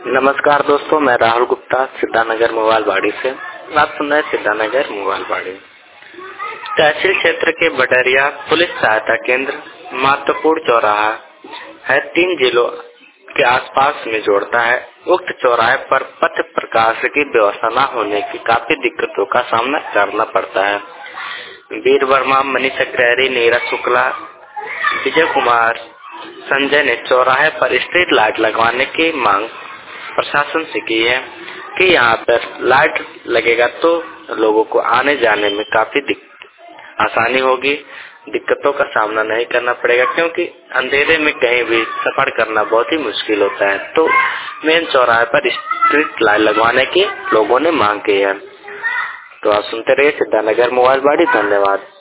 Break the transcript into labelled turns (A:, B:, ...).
A: नमस्कार दोस्तों, मैं राहुल गुप्ता सिद्धानगर मोबाइलबाड़ी से। आप सुन रहे हैं सिद्धानगर मोबाइलबाड़ी। तहसील क्षेत्र के बडरिया पुलिस सहायता केंद्र महत्वपूर्ण चौराहा है, 3 जिलों के आसपास में जोड़ता है। उक्त चौराहे पर पथ प्रकाश की व्यवस्था न होने की काफी दिक्कतों का सामना करना पड़ता है। वीर वर्मा, मनीष अग्रहरी, नीरज शुक्ला, विजय कुमार, संजय ने चौराहे पर स्ट्रीट लाइट लगवाने की मांग प्रशासन से की है कि यहाँ पर लाइट लगेगा तो लोगों को आने जाने में काफी आसानी होगी, दिक्कतों का सामना नहीं करना पड़ेगा, क्योंकि अंधेरे में कहीं भी सफर करना बहुत ही मुश्किल होता है। तो मेन चौराहे पर स्ट्रीट लाइट लगवाने की लोगों ने मांग की है। तो आप सुनते रहिए सिद्धानगर मोबाइलबाड़ी। धन्यवाद।